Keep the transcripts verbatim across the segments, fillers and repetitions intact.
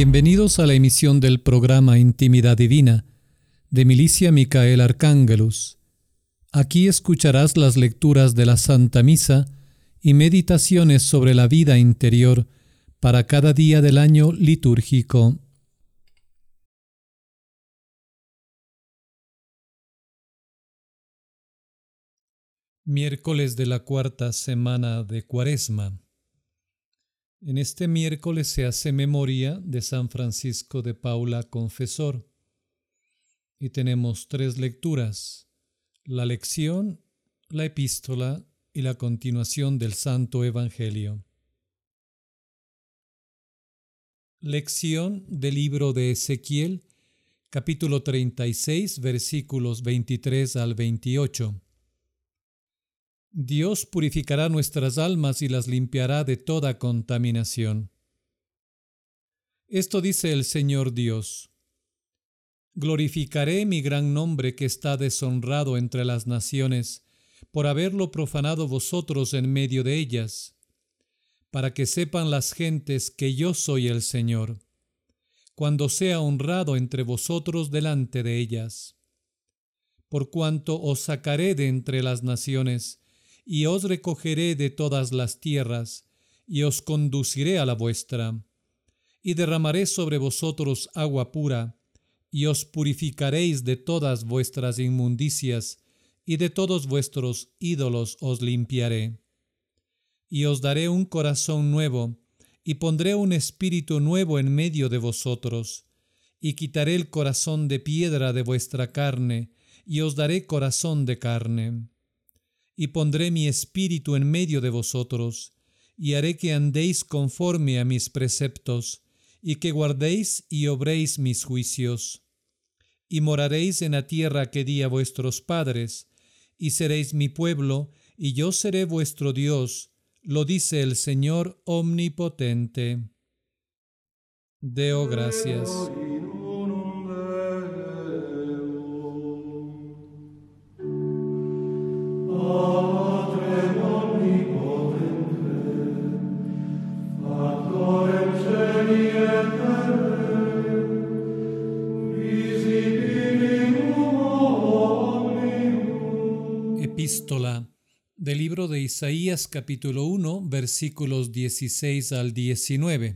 Bienvenidos a la emisión del programa Intimidad Divina de Milicia Micael Arcángelus. Aquí escucharás las lecturas de la Santa Misa y meditaciones sobre la vida interior para cada día del año litúrgico. Miércoles de la cuarta semana de Cuaresma. En este miércoles se hace memoria de San Francisco de Paula Confesor y tenemos tres lecturas: la lección, la epístola y la continuación del Santo Evangelio. Lección del libro de Ezequiel, capítulo treinta y seis, versículos veintitrés al veintiocho. Dios purificará nuestras almas y las limpiará de toda contaminación. Esto dice el Señor Dios: glorificaré mi gran nombre que está deshonrado entre las naciones, por haberlo profanado vosotros en medio de ellas, para que sepan las gentes que yo soy el Señor, cuando sea honrado entre vosotros delante de ellas. Por cuanto os sacaré de entre las naciones, y os recogeré de todas las tierras, y os conduciré a la vuestra, y derramaré sobre vosotros agua pura, y os purificaréis de todas vuestras inmundicias, y de todos vuestros ídolos os limpiaré. Y os daré un corazón nuevo, y pondré un espíritu nuevo en medio de vosotros, y quitaré el corazón de piedra de vuestra carne, y os daré corazón de carne. Y pondré mi espíritu en medio de vosotros, y haré que andéis conforme a mis preceptos, y que guardéis y obréis mis juicios. Y moraréis en la tierra que di a vuestros padres, y seréis mi pueblo, y yo seré vuestro Dios, lo dice el Señor Omnipotente. Deo gracias. Epístola del libro de Isaías, capítulo uno, versículos dieciséis al diecinueve.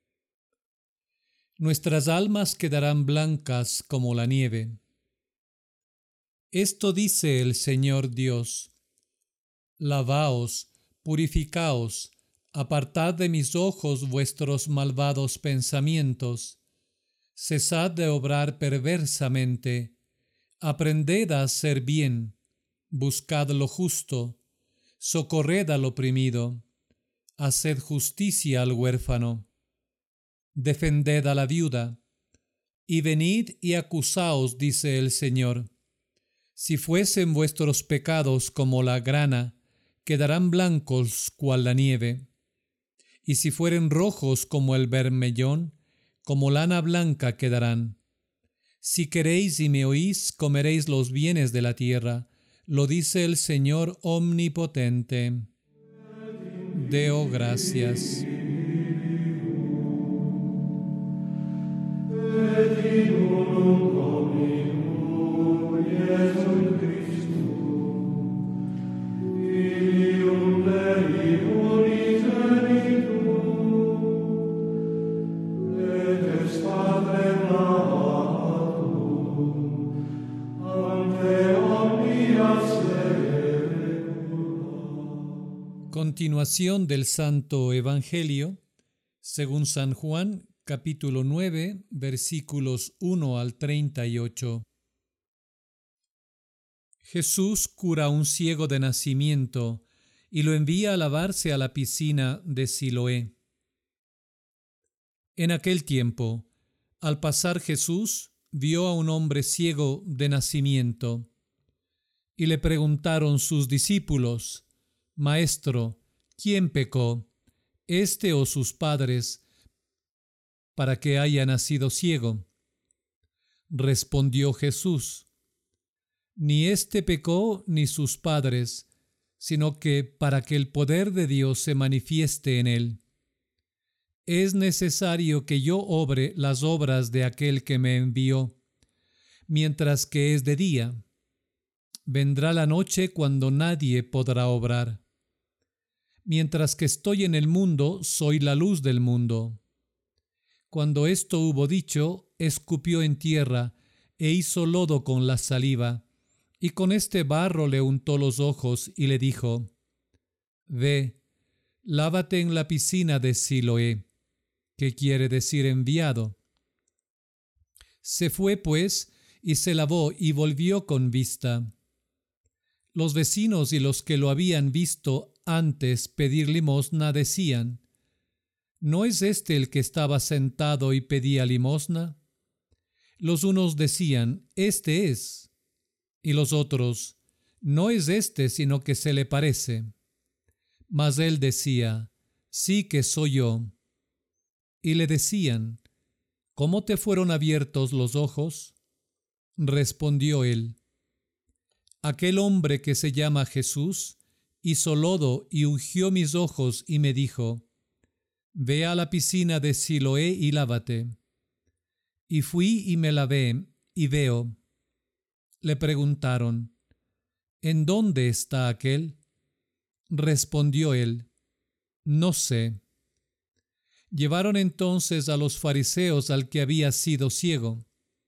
Nuestras almas quedarán blancas como la nieve. Esto dice el Señor Dios: lavaos, purificaos, apartad de mis ojos vuestros malvados pensamientos, cesad de obrar perversamente, aprended a hacer bien, buscad lo justo, socorred al oprimido, haced justicia al huérfano, defended a la viuda, y venid y acusaos, dice el Señor. Si fuesen vuestros pecados como la grana, quedarán blancos cual la nieve, y si fueren rojos como el bermellón, como lana blanca quedarán. Si queréis y me oís, comeréis los bienes de la tierra, lo dice el Señor Omnipotente. Deo gracias. Continuación del Santo Evangelio según San Juan, capítulo nueve, versículos uno al treinta y ocho. Jesús cura a un ciego de nacimiento y lo envía a lavarse a la piscina de Siloé. En aquel tiempo, al pasar Jesús, vio a un hombre ciego de nacimiento, y le preguntaron sus discípulos: Maestro, ¿quién pecó, éste o sus padres, para que haya nacido ciego? Respondió Jesús: Ni éste pecó ni sus padres, sino que para que el poder de Dios se manifieste en él. es necesario que yo obre las obras de aquel que me envió, mientras que es de día. Vendrá la noche cuando nadie podrá obrar. Mientras que estoy en el mundo, soy la luz del mundo. Cuando esto hubo dicho, escupió en tierra e hizo lodo con la saliva, y con este barro le untó los ojos y le dijo: Ve, lávate en la piscina de Siloé, que quiere decir enviado. Se fue pues y se lavó y volvió con vista. Los vecinos y los que lo habían visto antes pedir limosna decían: ¿No es este el que estaba sentado y pedía limosna? Los unos decían: Este es. Y los otros: No es este, sino que se le parece. Mas él decía: Sí que soy yo. Y le decían: ¿Cómo te fueron abiertos los ojos? Respondió él: Aquel hombre que se llama Jesús hizo lodo y ungió mis ojos y me dijo: Ve a la piscina de Siloé y lávate. Y fui y me lavé, y veo. Le preguntaron: ¿En dónde está aquel? Respondió él: No sé. Llevaron entonces a los fariseos al que había sido ciego.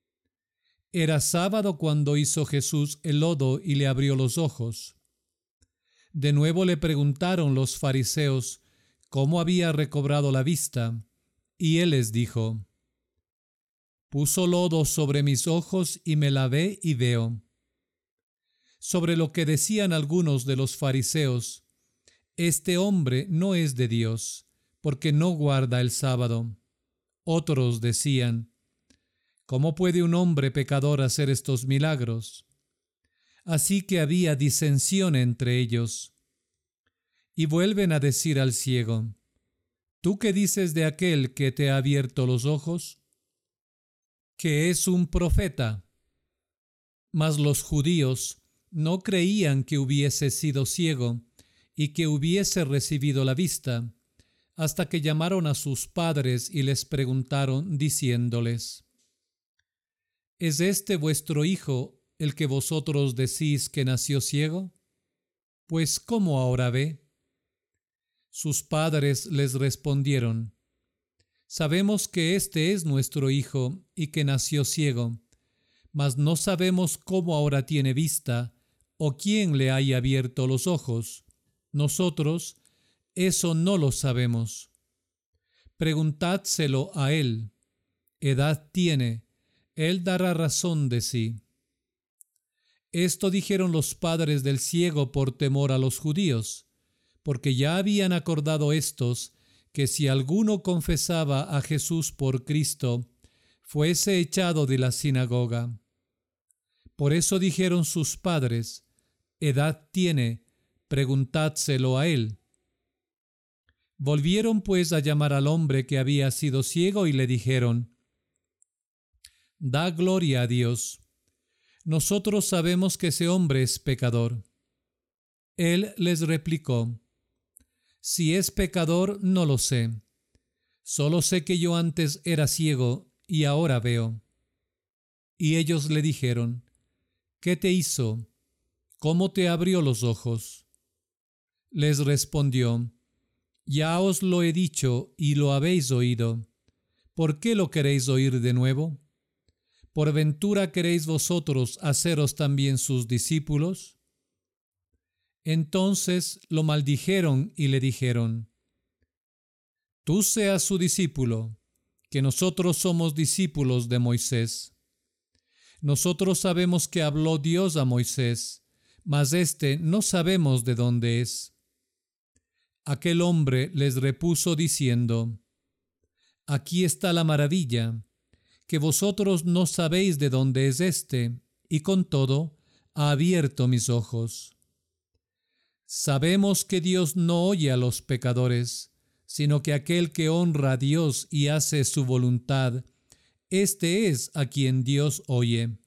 Era sábado cuando hizo Jesús el lodo y le abrió los ojos. De nuevo le preguntaron los fariseos cómo había recobrado la vista, y él les dijo: Puso lodo sobre mis ojos y me lavé y veo. Sobre lo que decían algunos de los fariseos: Este hombre no es de Dios, porque no guarda el sábado. Otros decían: ¿Cómo puede un hombre pecador hacer estos milagros? Así que había disensión entre ellos. Y vuelven a decir al ciego: ¿Tú qué dices de aquel que te ha abierto los ojos? Que es un profeta. Mas los judíos no creían que hubiese sido ciego y que hubiese recibido la vista, hasta que llamaron a sus padres y les preguntaron, diciéndoles: ¿Es este vuestro hijo el que vosotros decís que nació ciego? Pues ¿cómo ahora ve? Sus padres les respondieron: Sabemos que este es nuestro hijo y que nació ciego, mas no sabemos cómo ahora tiene vista o quién le haya abierto los ojos. Nosotros eso no lo sabemos. Preguntádselo a él. Edad tiene, él dará razón de sí. Esto dijeron los padres del ciego por temor a los judíos, porque ya habían acordado éstos que si alguno confesaba a Jesús por Cristo, fuese echado de la sinagoga. Por eso dijeron sus padres: Edad tiene, preguntádselo a él. Volvieron pues a llamar al hombre que había sido ciego y le dijeron: Da gloria a Dios. Nosotros sabemos que ese hombre es pecador. Él les replicó: Si es pecador, no lo sé. Solo sé que yo antes era ciego y ahora veo. Y ellos le dijeron: ¿Qué te hizo? ¿Cómo te abrió los ojos? Les respondió: Ya os lo he dicho y lo habéis oído. ¿Por qué lo queréis oír de nuevo? ¿Por ventura queréis vosotros haceros también sus discípulos? Entonces lo maldijeron y le dijeron: Tú seas su discípulo, que nosotros somos discípulos de Moisés. Nosotros sabemos que habló Dios a Moisés, mas éste no sabemos de dónde es. Aquel hombre les repuso diciendo: Aquí está la maravilla, que vosotros no sabéis de dónde es éste, y con todo ha abierto mis ojos. Sabemos que Dios no oye a los pecadores, sino que aquel que honra a Dios y hace su voluntad, éste es a quien Dios oye.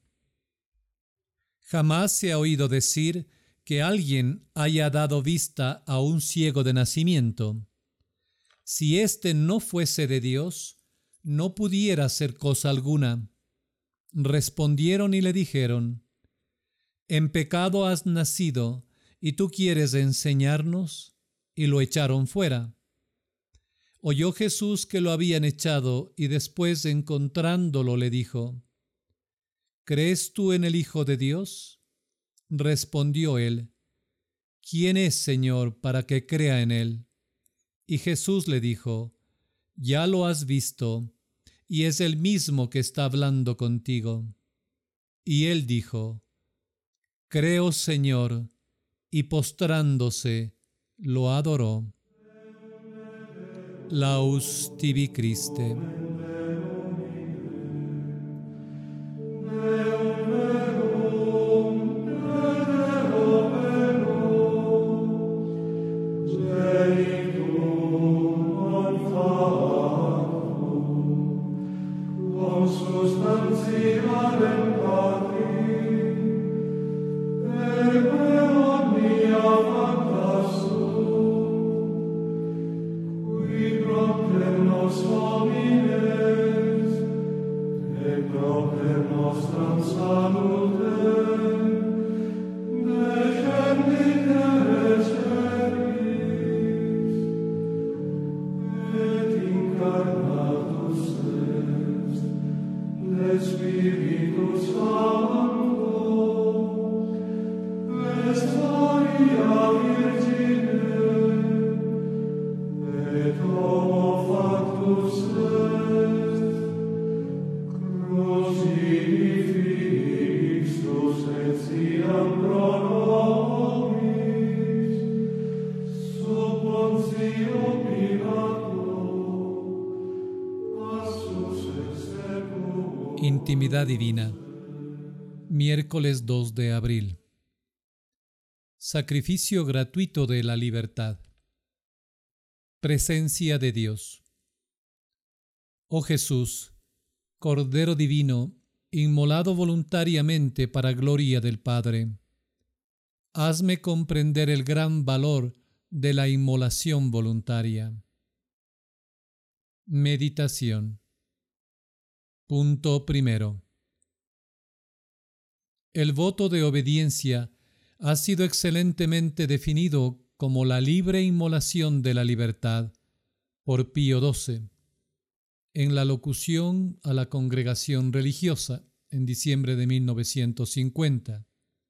Jamás se ha oído decir que alguien haya dado vista a un ciego de nacimiento. Si éste no fuese de Dios, no pudiera hacer cosa alguna. Respondieron y le dijeron: En pecado has nacido, ¿y tú quieres enseñarnos? Y lo echaron fuera. Oyó Jesús que lo habían echado, y después, encontrándolo, le dijo: ¿Crees tú en el Hijo de Dios? Respondió él: ¿Quién es, Señor, para que crea en él? Y Jesús le dijo: Ya lo has visto, y es el mismo que está hablando contigo. Y él dijo: Creo, Señor, y postrándose, lo adoró. Laus tibi Christe. Intimidad divina. Miércoles dos de abril. Sacrificio gratuito de la libertad. Presencia de Dios. Oh Jesús, Cordero Divino, inmolado voluntariamente para gloria del Padre, hazme comprender el gran valor de la inmolación voluntaria. Meditación. Punto primero. El voto de obediencia ha sido excelentemente definido como la libre inmolación de la libertad por Pío doce, en la locución a la congregación religiosa en diciembre de mil novecientos cincuenta.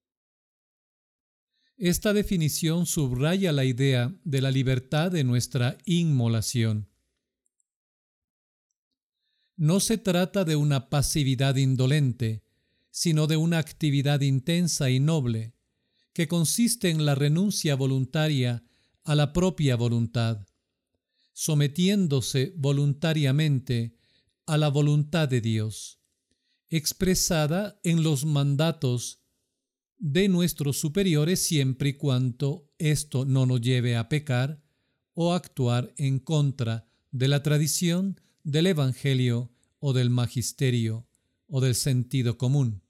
Esta definición subraya la idea de la libertad de nuestra inmolación. No se trata de una pasividad indolente, sino de una actividad intensa y noble, que consiste en la renuncia voluntaria a la propia voluntad, sometiéndose voluntariamente a la voluntad de Dios, expresada en los mandatos de nuestros superiores siempre y cuando esto no nos lleve a pecar o actuar en contra de la tradición, del Evangelio o del magisterio o del sentido común.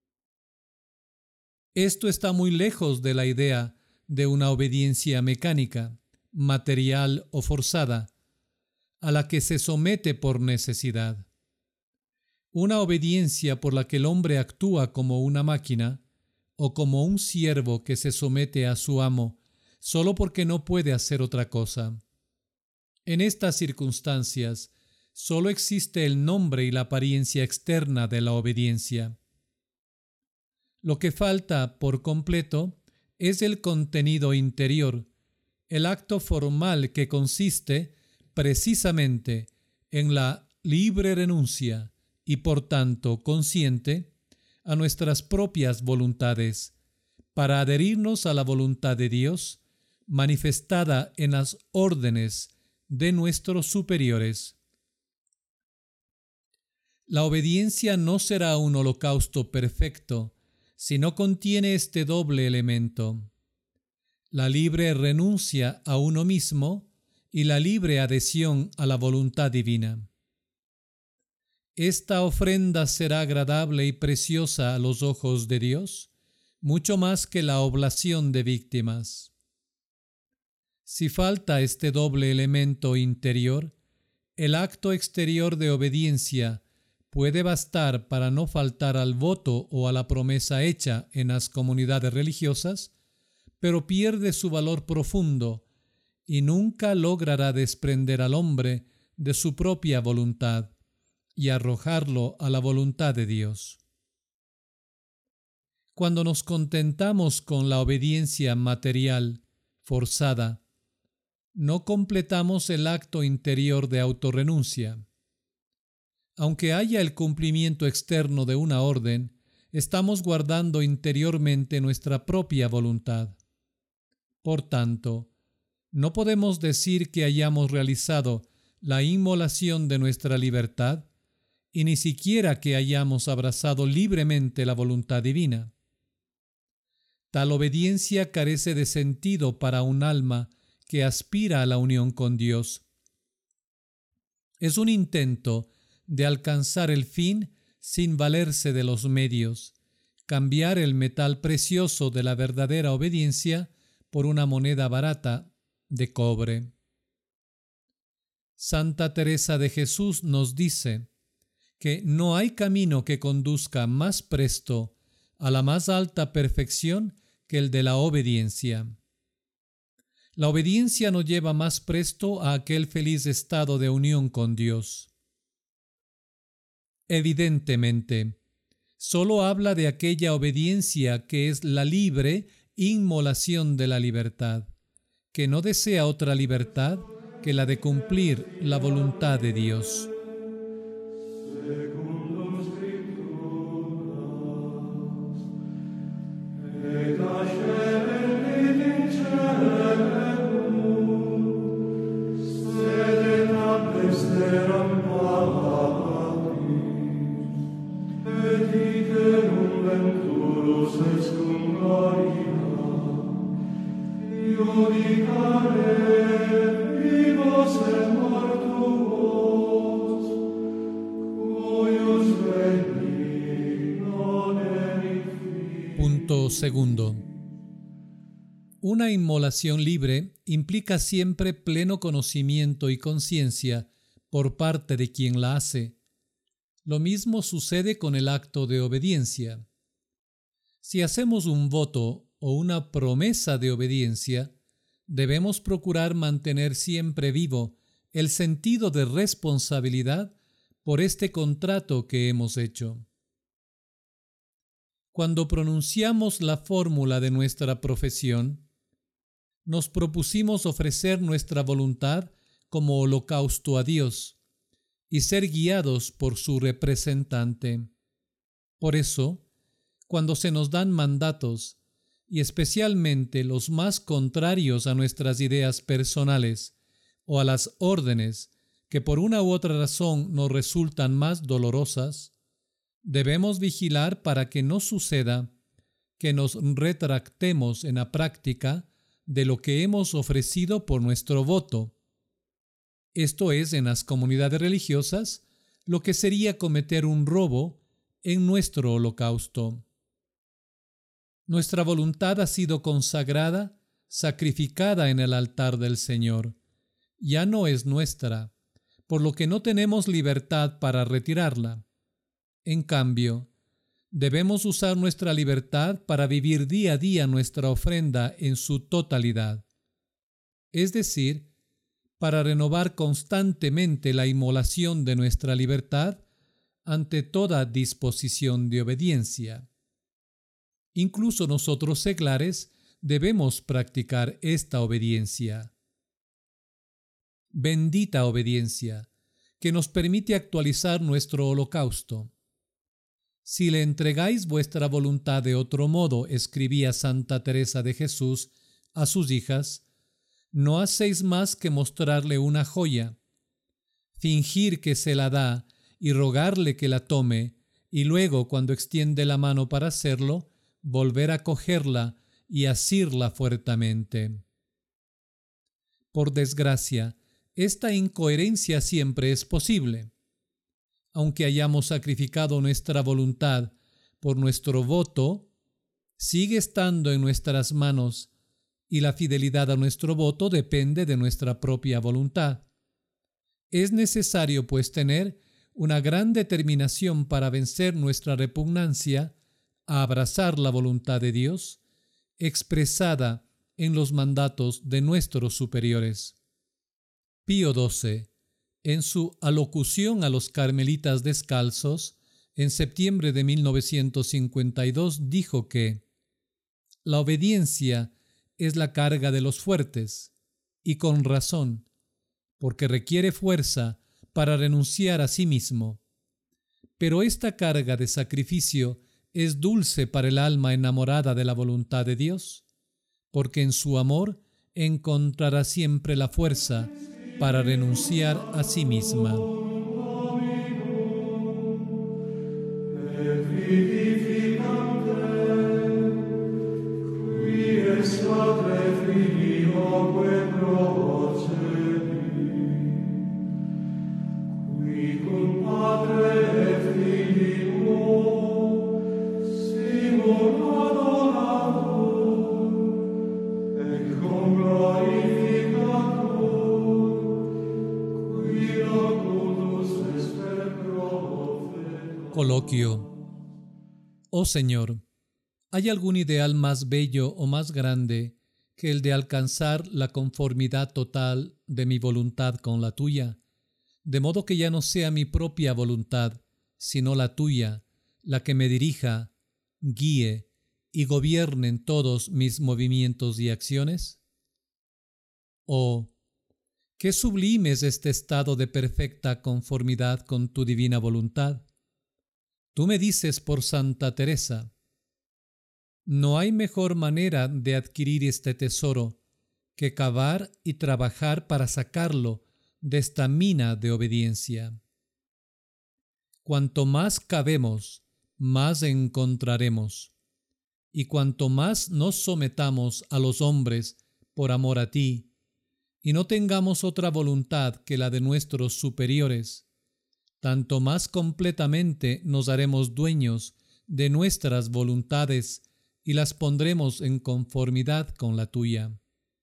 Esto está muy lejos de la idea de una obediencia mecánica, material o forzada, a la que se somete por necesidad. Una obediencia por la que el hombre actúa como una máquina o como un siervo que se somete a su amo solo porque no puede hacer otra cosa. En estas circunstancias, solo existe el nombre y la apariencia externa de la obediencia. Lo que falta por completo es el contenido interior, el acto formal que consiste precisamente en la libre renuncia y por tanto consciente a nuestras propias voluntades para adherirnos a la voluntad de Dios manifestada en las órdenes de nuestros superiores. La obediencia no será un holocausto perfecto si no contiene este doble elemento: la libre renuncia a uno mismo y la libre adhesión a la voluntad divina. Esta ofrenda será agradable y preciosa a los ojos de Dios, mucho más que la oblación de víctimas. Si falta este doble elemento interior, el acto exterior de obediencia puede bastar para no faltar al voto o a la promesa hecha en las comunidades religiosas, pero pierde su valor profundo y nunca logrará desprender al hombre de su propia voluntad y arrojarlo a la voluntad de Dios. Cuando nos contentamos con la obediencia material forzada, no completamos el acto interior de autorrenuncia. Aunque haya el cumplimiento externo de una orden, estamos guardando interiormente nuestra propia voluntad. Por tanto, no podemos decir que hayamos realizado la inmolación de nuestra libertad y ni siquiera que hayamos abrazado libremente la voluntad divina. Tal obediencia carece de sentido para un alma que aspira a la unión con Dios. Es un intento de alcanzar el fin sin valerse de los medios, cambiar el metal precioso de la verdadera obediencia por una moneda barata de cobre. Santa Teresa de Jesús nos dice que no hay camino que conduzca más presto a la más alta perfección que el de la obediencia. La obediencia nos lleva más presto a aquel feliz estado de unión con Dios. Evidentemente, solo habla de aquella obediencia que es la libre inmolación de la libertad, que no desea otra libertad que la de cumplir la voluntad de Dios. Punto segundo. Una inmolación libre implica siempre pleno conocimiento y conciencia por parte de quien la hace. Lo mismo sucede con el acto de obediencia. Si hacemos un voto o una promesa de obediencia, debemos procurar mantener siempre vivo el sentido de responsabilidad por este contrato que hemos hecho. Cuando pronunciamos la fórmula de nuestra profesión, nos propusimos ofrecer nuestra voluntad como holocausto a Dios y ser guiados por su representante. Por eso, cuando se nos dan mandatos, y especialmente los más contrarios a nuestras ideas personales o a las órdenes que por una u otra razón nos resultan más dolorosas, debemos vigilar para que no suceda que nos retractemos en la práctica de lo que hemos ofrecido por nuestro voto. Esto es, en las comunidades religiosas, lo que sería cometer un robo en nuestro holocausto. Nuestra voluntad ha sido consagrada, sacrificada en el altar del Señor. Ya no es nuestra, por lo que no tenemos libertad para retirarla. En cambio, debemos usar nuestra libertad para vivir día a día nuestra ofrenda en su totalidad. Es decir, para renovar constantemente la inmolación de nuestra libertad ante toda disposición de obediencia. Incluso nosotros seglares debemos practicar esta obediencia. Bendita obediencia, que nos permite actualizar nuestro holocausto. Si le entregáis vuestra voluntad de otro modo, escribía Santa Teresa de Jesús a sus hijas, no hacéis más que mostrarle una joya, fingir que se la da y rogarle que la tome, y luego, cuando extiende la mano para hacerlo, volver a cogerla y asirla fuertemente. Por desgracia, esta incoherencia siempre es posible. Aunque hayamos sacrificado nuestra voluntad por nuestro voto, sigue estando en nuestras manos y la fidelidad a nuestro voto depende de nuestra propia voluntad. Es necesario, pues, tener una gran determinación para vencer nuestra repugnancia a abrazar la voluntad de Dios, expresada en los mandatos de nuestros superiores. Pío doce, en su alocución a los carmelitas descalzos, en septiembre de mil novecientos cincuenta y dos, dijo que la obediencia es la carga de los fuertes, y con razón, porque requiere fuerza para renunciar a sí mismo. Pero esta carga de sacrificio es dulce para el alma enamorada de la voluntad de Dios, porque en su amor encontrará siempre la fuerza para renunciar a sí misma. Coloquio. Oh Señor, ¿hay algún ideal más bello o más grande que el de alcanzar la conformidad total de mi voluntad con la tuya? De modo que ya no sea mi propia voluntad, sino la tuya, la que me dirija, guíe y gobierne en todos mis movimientos y acciones. Oh, qué sublime es este estado de perfecta conformidad con tu divina voluntad. Tú me dices por Santa Teresa: no hay mejor manera de adquirir este tesoro que cavar y trabajar para sacarlo de esta mina de obediencia. Cuanto más cavemos, más encontraremos, y cuanto más nos sometamos a los hombres por amor a ti, y no tengamos otra voluntad que la de nuestros superiores, tanto más completamente nos haremos dueños de nuestras voluntades y las pondremos en conformidad con la tuya.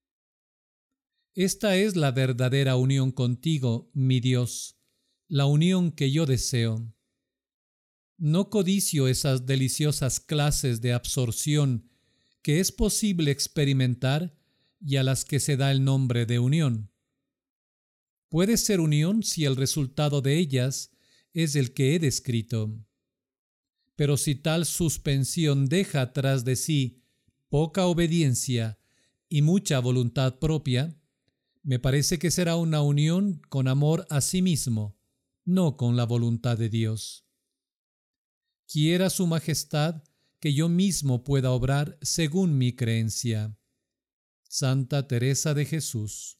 Esta es la verdadera unión contigo, mi Dios, la unión que yo deseo. No codicio esas deliciosas clases de absorción que es posible experimentar y a las que se da el nombre de unión. Puede ser unión si el resultado de ellas es el que he descrito. Pero si tal suspensión deja tras de sí poca obediencia y mucha voluntad propia, me parece que será una unión con amor a sí mismo, no con la voluntad de Dios. Quiera su majestad que yo mismo pueda obrar según mi creencia. Santa Teresa de Jesús.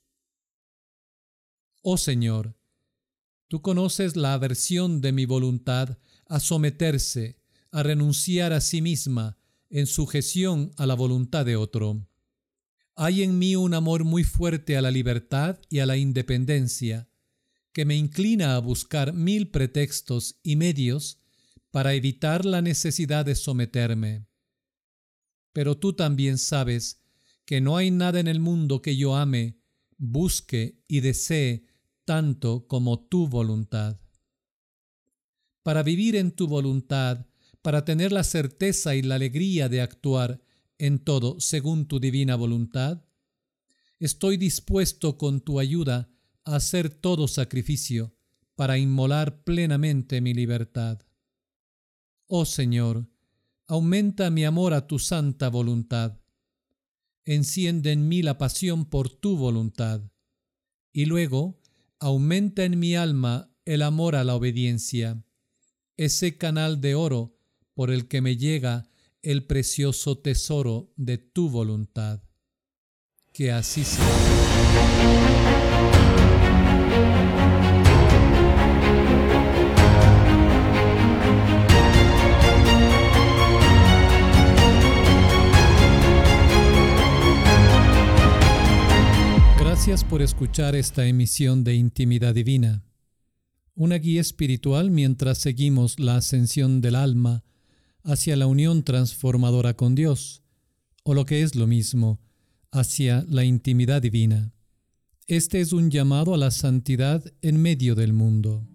Oh Señor, tú conoces la aversión de mi voluntad a someterse, a renunciar a sí misma en sujeción a la voluntad de otro. Hay en mí un amor muy fuerte a la libertad y a la independencia, que me inclina a buscar mil pretextos y medios para evitar la necesidad de someterme. Pero tú también sabes que no hay nada en el mundo que yo ame, busque y desee tanto como tu voluntad. Para vivir en tu voluntad, para tener la certeza y la alegría de actuar en todo según tu divina voluntad, estoy dispuesto con tu ayuda a hacer todo sacrificio para inmolar plenamente mi libertad. Oh Señor, aumenta mi amor a tu santa voluntad. Enciende en mí la pasión por tu voluntad, y luego aumenta en mi alma el amor a la obediencia, ese canal de oro por el que me llega el precioso tesoro de tu voluntad. Que así sea. Gracias por escuchar esta emisión de Intimidad Divina, una guía espiritual mientras seguimos la ascensión del alma hacia la unión transformadora con Dios, o lo que es lo mismo, hacia la intimidad divina. Este es un llamado a la santidad en medio del mundo.